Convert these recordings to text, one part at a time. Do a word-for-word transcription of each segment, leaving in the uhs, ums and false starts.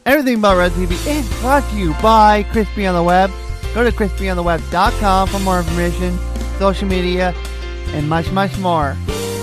Everything About Red T V is brought to you by Crispy on the Web. Go to crispy on the web dot com for more information, social media, and much, much more.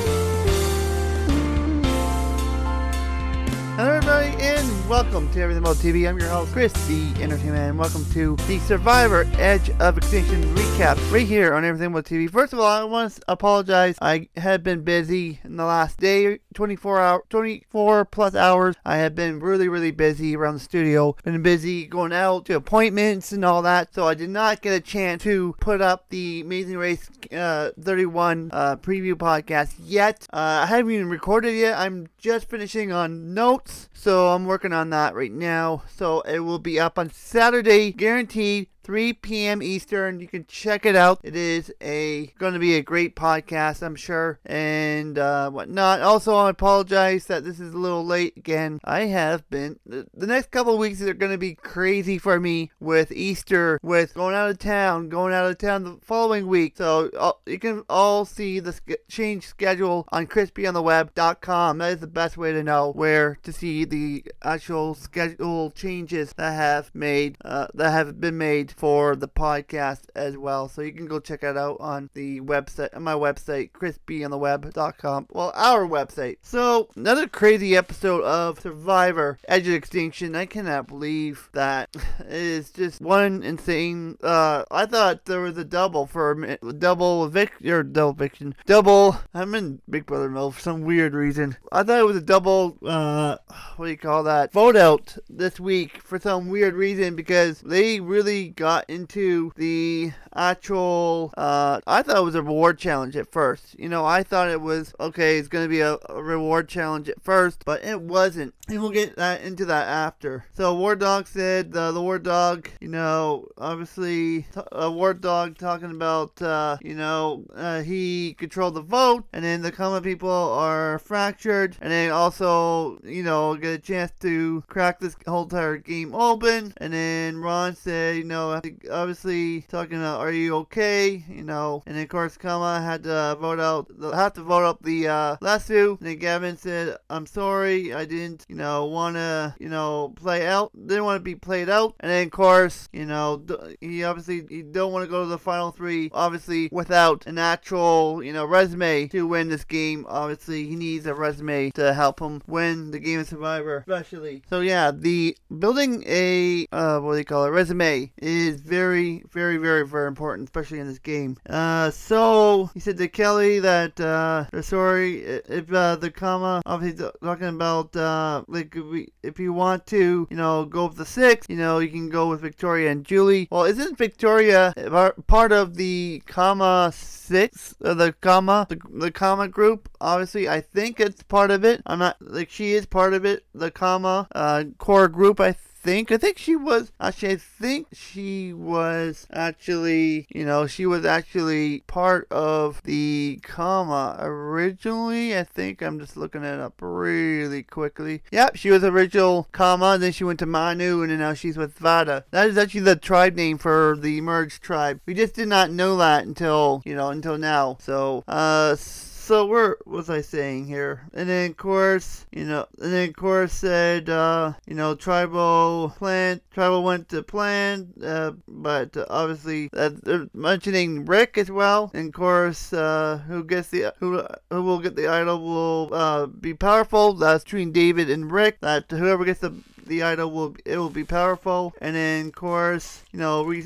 Hello everybody, and welcome to Everything About T V. I'm your host, Chris, the Entertainment, and welcome to the Survivor Edge of Extinction recap right here on Everything About T V. First of all, I want to apologize. I have been busy in the last day, twenty-four hour, twenty-four plus hours. I have been really, really busy around the studio. Been busy going out to appointments and all that, so I did not get a chance to put up the Amazing Race uh, thirty-one uh, preview podcast yet. Uh, I haven't even recorded yet. I'm just finishing on notes, so I'm working on that right now. So it will be up on Saturday, guaranteed. three p.m. Eastern. You can check it out. It is a going to be a great podcast, I'm sure, and uh, whatnot. Also, I apologize that this is a little late again. I have been the, the next couple of weeks are going to be crazy for me with Easter, with going out of town, going out of town the following week. So uh, you can all see the sk- change schedule on crispy on the web dot com. That is the best way to know where to see the actual schedule changes that have made uh, that have been made for the podcast as well. So you can go check it out on the website, on my website, crispy on the web dot com. Well, our website. So another crazy episode of Survivor Edge of Extinction. I cannot believe that. It is just one insane. Uh, I thought there was a double for a minute, double eviction or double eviction, double. I'm in Big Brother mode for some weird reason. I thought it was a double. Uh, what do you call that? Vote out this week for some weird reason, because they really got into the actual uh I thought it was a reward challenge at first. You know, I thought it was okay, it's gonna be a, a reward challenge at first, but it wasn't. And we'll get that into that after. So War Dog said uh, the War Dog, you know, obviously t- uh, War Dog talking about uh you know uh, he controlled the vote, and then the common people are fractured, and then also, you know, get a chance to crack this whole entire game open. And then Ron said, you know, obviously talking about, are you okay? You know, and then of course Kama had to vote out, had to vote up the uh, lasso. And then Gavin said, I'm sorry, I didn't, you know, want to, you know, play out, didn't want to be played out. And then of course, you know, he obviously, he don't want to go to the final three, obviously, without an actual, you know, resume to win this game. Obviously, he needs a resume to help him win the Game of Survivor, especially. So yeah, the building a, uh, what do you call it, resume is very, very, very, very important, especially in this game. Uh, so he said to Kelly that uh, they're sorry if uh, the comma, obviously talking about uh, like if, we, if you want to, you know, go with the six, you know, you can go with Victoria and Julie. Well, isn't Victoria part of the comma six, uh, the comma, the, the comma group? Obviously, I think it's part of it. I'm not like she is part of it. The comma uh, core group, I think. think. I think she was, actually, I think she was actually, you know, she was actually part of the comma originally. I think I'm just looking it up really quickly. Yep, she was original comma, then she went to Manu, and now she's with Vada. That is actually the tribe name for the merged tribe. We just did not know that until, you know, until now. So, uh, So where was I saying here? And then of course, you know, and then of course said, uh, you know, tribal plan, tribal went to plan, uh, but uh, obviously uh, they're mentioning Rick as well. And of course, uh, who gets the who who will get the idol will uh, be powerful. That's between David and Rick. That whoever gets the the idol will it will be powerful. And then of course, you know, re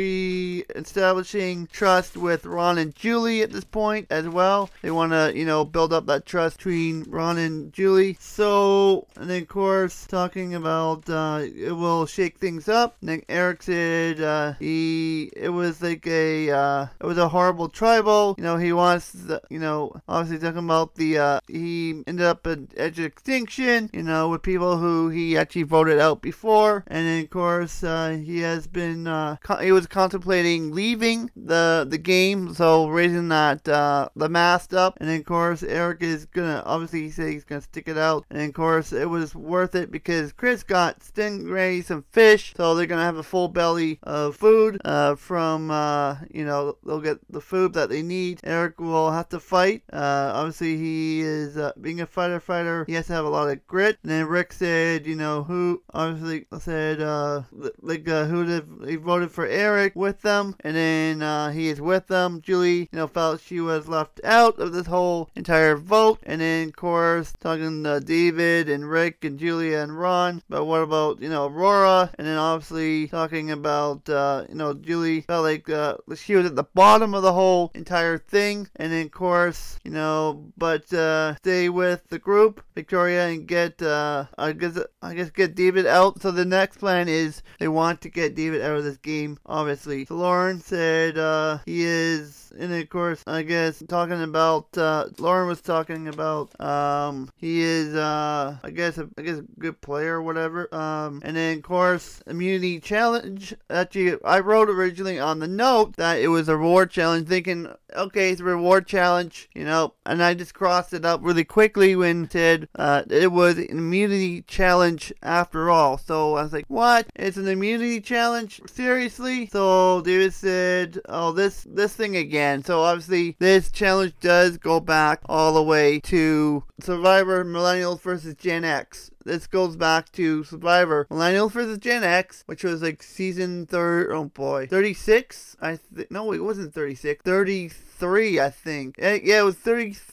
re establishing trust with Ron and Julie at this point as well. They want to, you know, build up that trust between Ron and Julie. So, and then of course talking about uh, it will shake things up. And then Eric said uh, he it was like a uh, it was a horrible tribal. You know, he wants the, you know, obviously talking about the uh, he ended up at Edge of Extinction. You know, with people who he actually voted out before. And then of course uh, he has been uh, con- he was contemplating leaving the the game, so raising that uh, the mast up. And then of course Eric is gonna, obviously he said he's gonna stick it out. And then of course it was worth it because Chris got stingray, some fish, so they're gonna have a full belly of food uh, from uh, you know, they'll get the food that they need. Eric will have to fight. Uh, obviously he is uh, being a fighter fighter he has to have a lot of grit. And then Rick said, you know, who obviously said, uh, like, uh, who they voted for Eric with them, and then, uh, he is with them. Julie, you know, felt she was left out of this whole entire vote, and then, of course, talking to David and Rick and Julia and Ron, but what about, you know, Aurora, and then obviously talking about, uh, you know, Julie felt like, uh, she was at the bottom of the whole entire thing, and then, of course, you know, but, uh, stay with the group, Victoria, and get, uh, I guess, I guess get David out. So the next plan is they want to get David out of this game, obviously. So Lauren said, uh, he is, and of course, I guess, talking about, uh, Lauren was talking about, um, he is, uh, I guess, a, I guess, a good player or whatever, um, and then, of course, immunity challenge. Actually, I wrote originally on the note that it was a reward challenge, thinking, okay, it's a reward challenge, you know, and I just crossed it up really quickly when it said, uh, it was an immunity challenge after all. So I was like, what? It's an immunity challenge? Seriously? So David said, oh, this, this thing again. So obviously, this challenge does go back all the way to Survivor Millennials versus Gen X. This goes back to Survivor Millennials versus Gen X, which was like season third. Oh boy, thirty-six. I th- no, it wasn't thirty-six. thirty-three, I think. Yeah, it was thirty-three.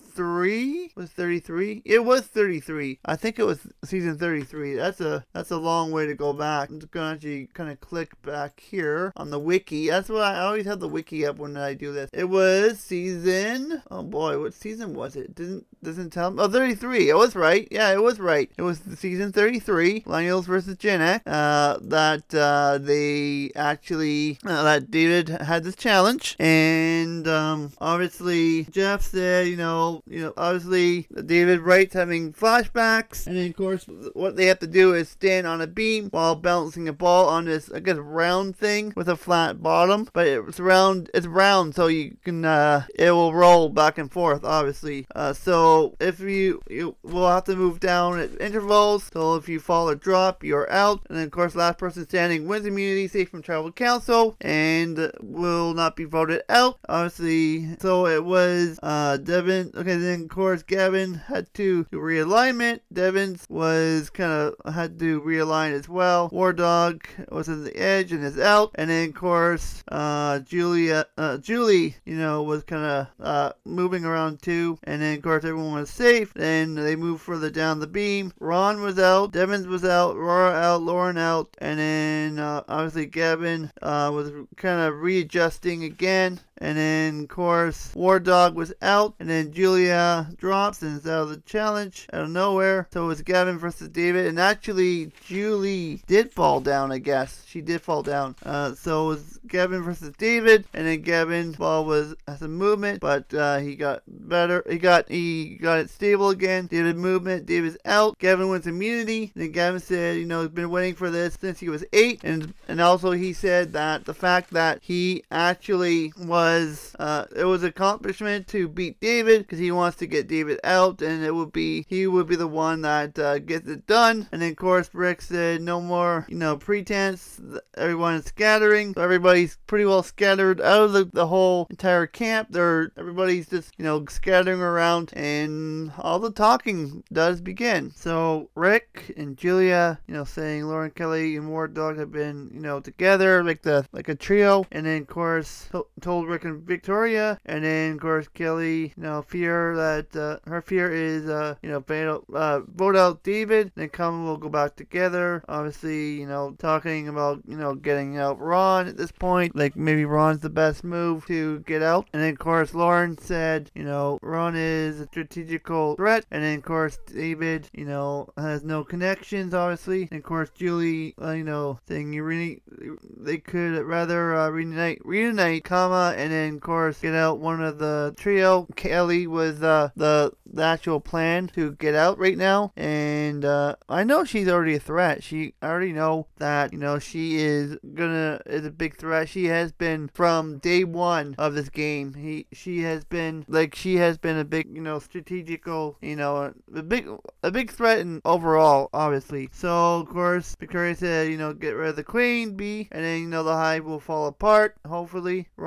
Was thirty-three? It was thirty-three. I think it was season thirty-three. That's a that's a long way to go back. I'm just gonna actually kind of click back here on the wiki. That's what I, I always have the wiki up when I do this. It was season. Oh boy, what season was it? Didn't doesn't tell me. Oh, thirty-three. It was right. Yeah, it was right. It was season thirty-three, Millennials versus Gen X. Uh, that uh, they actually uh, that David had this challenge, and um, obviously Jeff said, you know. You know, obviously, David Wright's having flashbacks, and then, of course, what they have to do is stand on a beam while balancing a ball on this, I guess, round thing with a flat bottom, but it's round, it's round, so you can, uh, it will roll back and forth, obviously. Uh, so, if you, you will have to move down at intervals, so if you fall or drop, you're out, and then, of course, last person standing wins immunity, safe from tribal council, and will not be voted out, obviously. So, it was, uh, Devin, okay, then of course Gavin had to do realignment. Devins was kind of had to realign as well. War Dog was on the edge and is out. And then of course uh, Julia, uh, Julie, you know, was kind of uh, moving around too. And then of course everyone was safe. Then they moved further down the beam. Ron was out. Devins was out. Aurora out. Lauren out. And then uh, obviously Gavin uh, was kind of readjusting again. And then, of course, War Dog was out. And then Julia drops and is out of the challenge out of nowhere. So it was Gavin versus David. And actually, Julie did fall down, I guess. She did fall down. Uh, so it was Gavin versus David. And then Gavin's ball was has a movement. But uh, he got better. He got he got it stable again. David movement. David's out. Gavin wins immunity. And then Gavin said, you know, he's been waiting for this since he was eight. And, and also he said that the fact that he actually was Was, uh, it was an accomplishment to beat David because he wants to get David out, and it would be he would be the one that uh, gets it done. And then of course Rick said no more, you know, pretense. Everyone is scattering, so everybody's pretty well scattered out of the, the whole entire camp. They're everybody's just, you know, scattering around, and all the talking does begin. So Rick and Julia, you know, saying Lauren Kelly and War Dog have been, you know, together like the like a trio, and then of course to- told Rick and Victoria, and then of course Kelly, you know, fear that uh, her fear is, uh, you know, vote, uh, vote out David, then come we'll go back together. Obviously, you know, talking about, you know, getting out Ron at this point, like maybe Ron's the best move to get out. And then of course Lauren said, you know, Ron is a strategical threat, and then of course David, you know, has no connections, obviously. And of course Julie, uh, you know, saying you really they could rather uh, reunite, reunite, comma, and then of course get out one of the trio. Kelly was uh, the the actual plan to get out right now, and uh, I know she's already a threat. She I already know that, you know, she is gonna is a big threat. She has been from day one of this game. He she has been like she has been a big, you know, strategical, you know, a big a big threat in overall, obviously. So of course Victoria said, you know, get rid of the queen bee, and then, you know, the hive will fall apart. Hopefully, Ron said,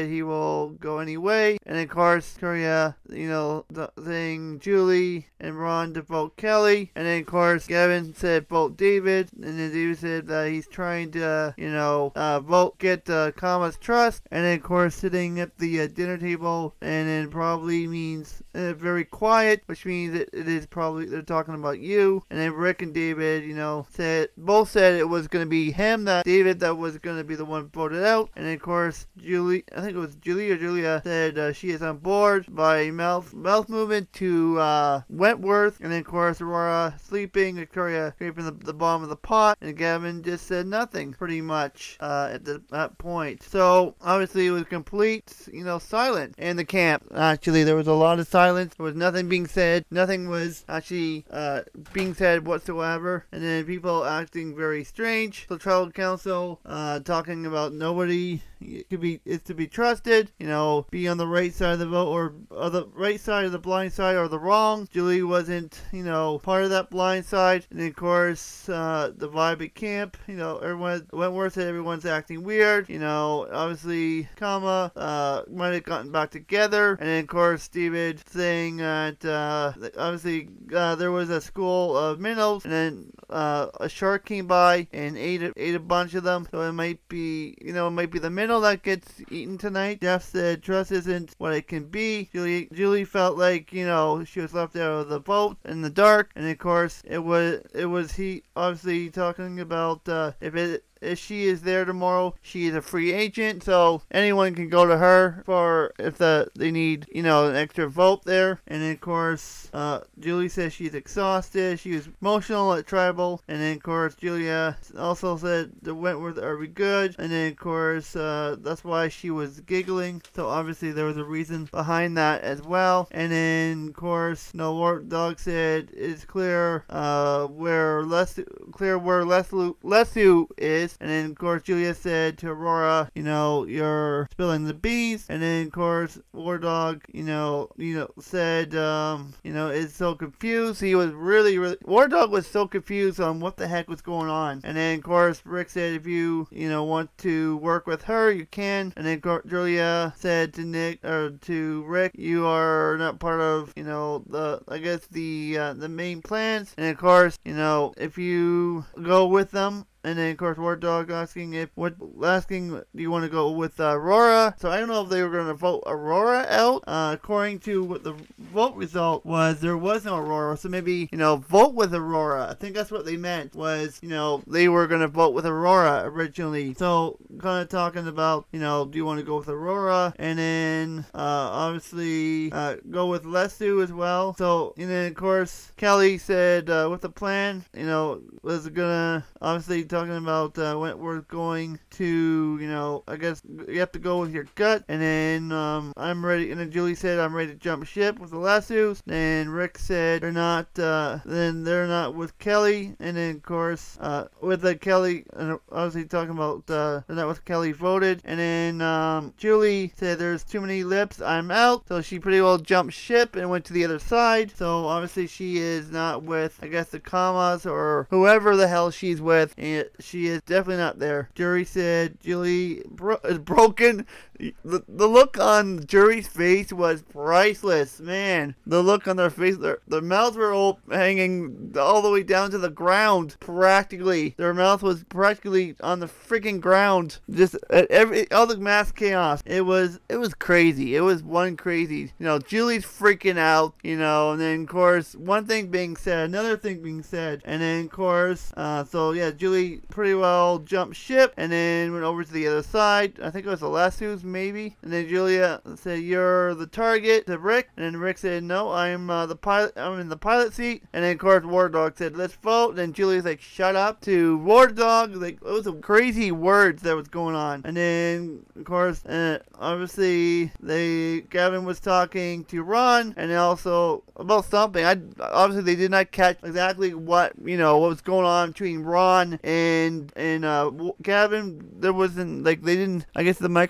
said he will go anyway. And of course, Victoria, you know, the thing, Julie and Ron to vote Kelly. And then of course, Gavin said vote David. And then David said that he's trying to, uh, you know, uh, vote, get uh, Kama's trust. And then of course, sitting at the uh, dinner table, and then probably means uh, very quiet, which means that it is probably they're talking about you. And then Rick and David, you know, said both said it was going to be him, that David, that was going to be the one voted out. And then of course, Julie, I think it was Julie or Julia, said uh, she is on board by mouth mouth movement to uh, Wentworth. And then of course, Aurora sleeping, Victoria scraping the, the bottom of the pot, and Gavin just said nothing pretty much uh, at the, that point. So obviously, it was complete, you know, silent in the camp. Actually, there was a lot of silence. There was nothing being said. Nothing was actually uh, being said whatsoever. And then people acting very strange. So tribal council uh, talking about nobody could be is to be trusted. You know, be on the right side of the vote or, or the right side of the blind side or the wrong. Julie wasn't, you know, part of that blind side. And then, of course, uh, the vibe at camp. You know, everyone Wentworth said everyone's acting weird. You know, obviously, Kama uh, might have gotten back together. And then, of course, David saying that uh, obviously uh, there was a school of minnows, and then uh, a shark came by and ate a, ate a bunch of them. So it might be, you know, it might be the minnow that gets eaten tonight. Jeff said trust isn't what it can be. Julie Julie felt like, you know, she was left out of the vote in the dark. And of course, it was it was he obviously talking about uh, if it. If she is there tomorrow, she is a free agent, so anyone can go to her for if the they need, you know, an extra vote there. And then of course, uh, Julie says she's exhausted. She was emotional at tribal. And then of course, Julia also said the Wentworth are we good. And then of course, uh, that's why she was giggling. So obviously there was a reason behind that as well. And then of course, no War Dog said it's clear uh, where Les clear where Lesu Lesu is. And then, of course, Julia said to Aurora, you know, you're spilling the beans. And then, of course, War Dog, you know, you know, said, um, you know, is so confused. He was really, really, War Dog was so confused on what the heck was going on. And then, of course, Rick said, if you, you know, want to work with her, you can. And then Julia said to Nick, or to Rick, you are not part of, you know, the, I guess, the, uh, the main plans. And, of course, you know, if you go with them, and then, of course, War Dog asking if what asking do you want to go with uh, Aurora? So I don't know if they were going to vote Aurora out. Uh, according to what the vote result was, there was no Aurora. So maybe, you know, vote with Aurora. I think that's what they meant was, you know, they were going to vote with Aurora originally. So kind of talking about, you know, do you want to go with Aurora? And then uh, obviously uh, go with Lesu as well. So and then of course Kelly said uh, with the plan, you know, was gonna obviously. Talking about uh, Wentworth going to, you know, I guess you have to go with your gut. And then um, I'm ready. And then Julie said, I'm ready to jump ship with the Lassos. Then Rick said they're not. Uh, then they're not with Kelly. And then of course uh, with the Kelly, uh, obviously talking about uh, they're not with Kelly voted. And then um, Julie said there's too many lips. I'm out. So she pretty well jumped ship and went to the other side. So obviously she is not with, I guess, the Kamas or whoever the hell she's with. And she is definitely not there. Jury said Julie bro- is broken. The, the look on Jury's face was priceless, man. The look on their face, their, their mouths were all hanging all the way down to the ground, practically. Their mouth was practically on the freaking ground. Just at every all the mass chaos. It was it was crazy. It was one crazy. You know, Julie's freaking out. You know, and then of course one thing being said, another thing being said, and then of course, uh, so yeah, Julie pretty well jumped ship and then went over to the other side. I think it was the Lassos, maybe. And then Julia said, "You're the target," to Rick. And then Rick said, "No, I'm uh, the pilot. I'm in the pilot seat." And then of course War Dog said, "Let's vote." And then Julia's like, "Shut up," to War Dog. Like it was some crazy words that was going on. And then of course, uh, obviously they Gavin was talking to Ron and also about something. I obviously they did not catch exactly what you know what was going on between Ron and and uh, Gavin. There wasn't like they didn't. I guess the microphone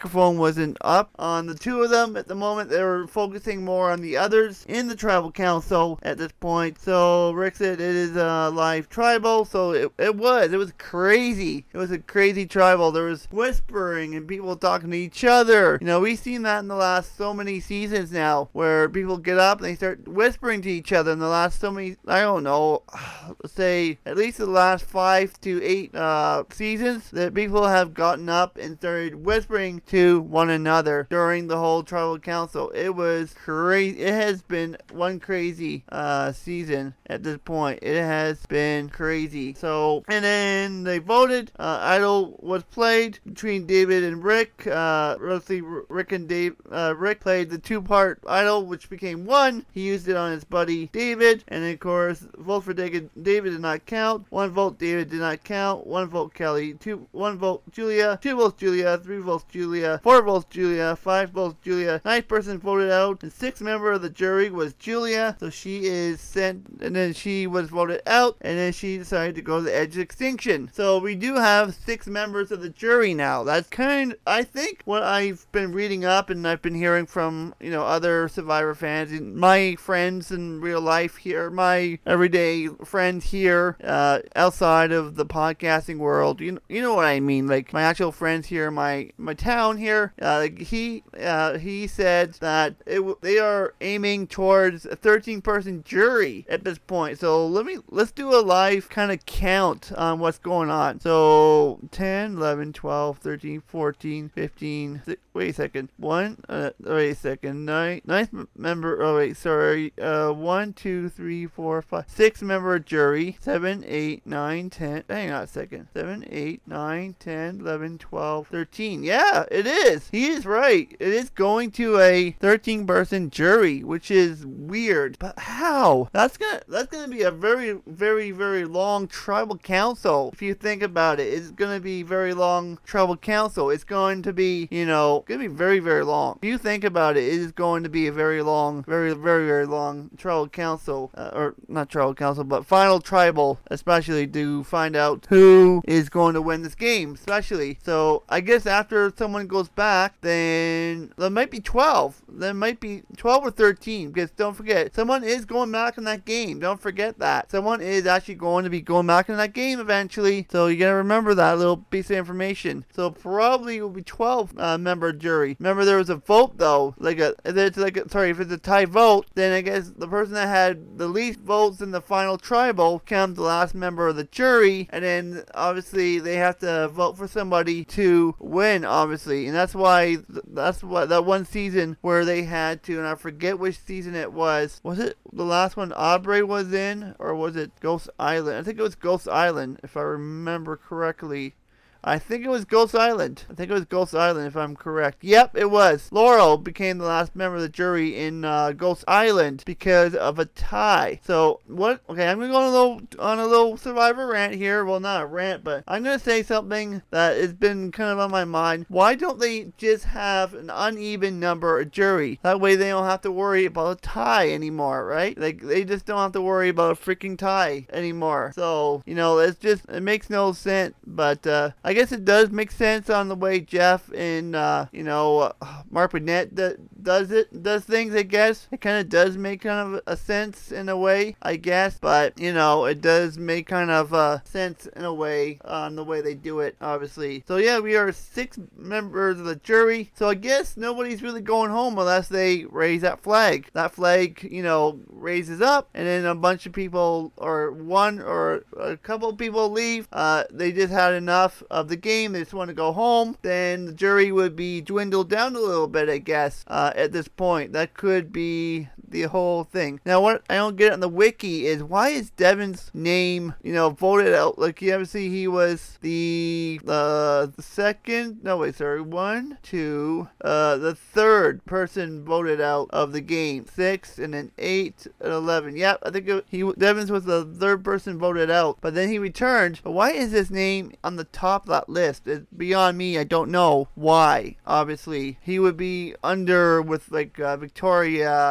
wasn't up on the two of them at the moment. They were focusing more on the others in the tribal council at this point. So Rick said it is a live tribal. So it, it was. It was crazy. It was a crazy tribal. There was whispering and people talking to each other. You know, we've seen that in the last so many seasons now, where people get up and they start whispering to each other in the last so many, I don't know, let's say at least the last five to eight uh, seasons, that people have gotten up and started whispering to one another during the whole tribal council. It was crazy. It has been one crazy uh, season at this point. It has been crazy. So, and then they voted. Uh, Idol was played between David and Rick. Uh, mostly Rick and Dave. Uh, Rick played the two-part Idol, which became one. He used it on his buddy David, and of course, vote for David. David did not count. One vote David did not count. One vote Kelly. Two. One vote Julia. Two votes Julia. Three votes Julia. Four votes Julia. Five votes Julia. Ninth person voted out, and sixth member of the jury was Julia. So she is sent, and then she was voted out, and then she decided to go to the edge of extinction. So we do have six members of the jury now. That's kind, I think, what I've been reading up and I've been hearing from, you know, other Survivor fans and my friends in real life here, my everyday friends here, uh, outside of the podcasting world. You know, you know what I mean? Like my actual friends here, my my town here. Uh, like he uh, he said that it w- they are aiming towards a thirteen person jury at this point. So let me let's do a live kind of count on what's going on. So ten, eleven, twelve, thirteen, fourteen, fifteen. Wait a second. One. Uh, wait a second. Nine. Ninth member. Oh wait. Sorry. Uh, one, two, three, four, five, six member jury. Seven, eight, nine, ten. Hang on a second. Seven, eight, nine, ten, eleven, twelve, thirteen. Yeah, it is. He is right. It is going to a thirteen person jury, which is weird. But how? That's gonna. That's gonna be a very, very, very long tribal council. If you think about it, it's gonna be very long tribal council. It's going to be, you know, gonna be very, very long. If you think about it, it is going to be a very long, very, very, very long tribal council, uh, or not tribal council, but final tribal, especially to find out who is going to win this game, especially. So I guess after someone goes back, then there might be twelve. There might be twelve or thirteen, because don't forget, someone is going back in that game. Don't forget that. Someone is actually going to be going back in that game eventually. So you gotta remember that little piece of information. So probably it will be twelve uh, member jury. Remember, there was a vote though. Like a, it's like a, sorry, if it's a tie vote, then I guess the person that had the least votes in the final tribal counts the last member of the jury, and then obviously they have to vote for somebody to win, obviously, and that's why that's what that one season where they had to, and I forget which season it was. Was it the last one Aubrey was in, or was it Ghost Island? I think it was Ghost Island, if I remember correctly. I think it was Ghost Island. I think it was Ghost Island, if I'm correct. Yep, it was. Laurel became the last member of the jury in uh, Ghost Island because of a tie. So, what? Okay, I'm going to go on a little, on a little Survivor rant here. Well, not a rant, but I'm going to say something that has been kind of on my mind. Why don't they just have an uneven number of jury? That way they don't have to worry about a tie anymore, right? Like, they just don't have to worry about a freaking tie anymore. So, you know, it's just, it makes no sense, but, uh, I I guess it does make sense on the way Jeff and, uh, you know, uh, Mark Burnett d- does it, does things, I guess. It kind of does make kind of a sense in a way, I guess. But, you know, it does make kind of uh, sense in a way on the way they do it, obviously. So, yeah, we are six members of the jury. So, I guess nobody's really going home unless they raise that flag. That flag, you know, raises up, and then a bunch of people, or one or a couple of people leave. Uh, they just had enough of the game, they just want to go home, then the jury would be dwindled down a little bit, I guess, uh, at this point. That could be the whole thing. Now, what I don't get on the wiki is, why is Devin's name, you know, voted out? Like, you ever see he was the, uh, the second, no, wait, sorry, one, two, uh, the third person voted out of the game. Six, and then eight, and eleven. Yep, I think it, he, Devin's was the third person voted out, but then he returned. But why is his name on the top that list? It's beyond me. I don't know why. Obviously, he would be under with like uh, Victoria and Ron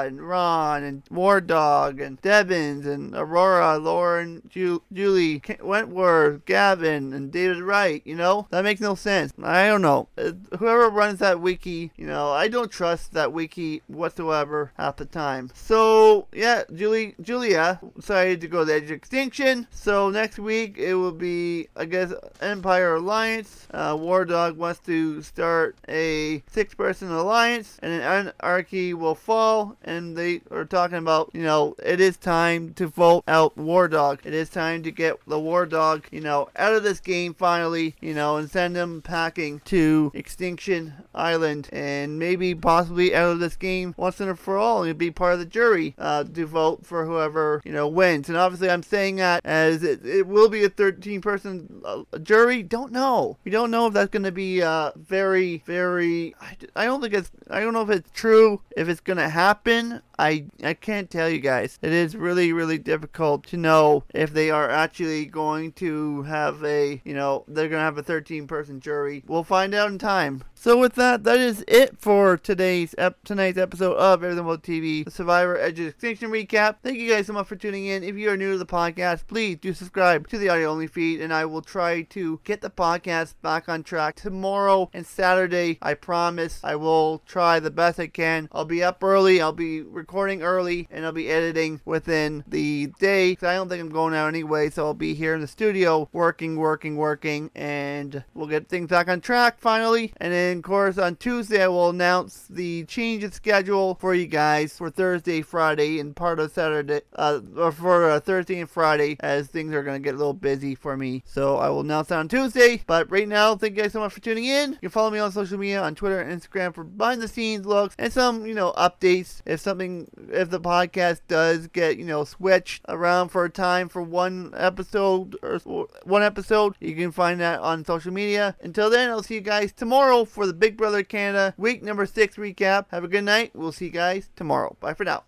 Sean and War Dog and Devins and Aurora, Lauren, Ju- Julie, Wentworth, Gavin, and David Wright. You know, that makes no sense. I don't know. Whoever runs that wiki, you know, I don't trust that wiki whatsoever half the time. So, yeah, Julie, Julia decided to go to the Edge of Extinction. So, next week, it will be, I guess, Empire Alliance. Uh, War Dog wants to start a six-person alliance, and then Anarchy will fall, and they are talking about, you know, it is time to vote out War Dog. It is time to get the War Dog, you know, out of this game finally, you know, and send him packing to Extinction Island, and maybe possibly out of this game once and for all, and be part of the jury uh, to vote for whoever, you know, wins. And obviously I'm saying that as it, it will be a thirteen person uh, jury. Don't know. We don't know if that's going to be uh, very, very, I, I don't think it's, I don't know if it's true, if it's going to happen. I, I can't tell you guys. It is really, really difficult to know if they are actually going to have a, you know, they're going to have a thirteen person jury. We'll find out in time. So with that, that is it for today's ep- tonight's episode of Everything About T V, the Survivor Edge of Extinction recap. Thank you guys so much for tuning in. If you are new to the podcast, please do subscribe to the audio-only feed, and I will try to get the podcast back on track tomorrow and Saturday. I promise I will try the best I can. I'll be up early. I'll be recording early, and I'll be editing within the day, because I don't think I'm going out anyway, so I'll be here in the studio working, working, working, and we'll get things back on track finally. And then, of course, on Tuesday, I will announce the change in schedule for you guys for Thursday, Friday, and part of Saturday, uh, or for uh, Thursday and Friday, as things are going to get a little busy for me. So I will announce that on Tuesday. But right now, thank you guys so much for tuning in. You can follow me on social media, on Twitter and Instagram, for behind the scenes looks and some, you know, updates. If something, if the podcast does get, you know, switched around for a time for one episode or one episode, you can find that on social media. Until then, I'll see you guys tomorrow for the Big Brother Canada week number six recap. Have a good night. We'll see you guys tomorrow. Bye for now.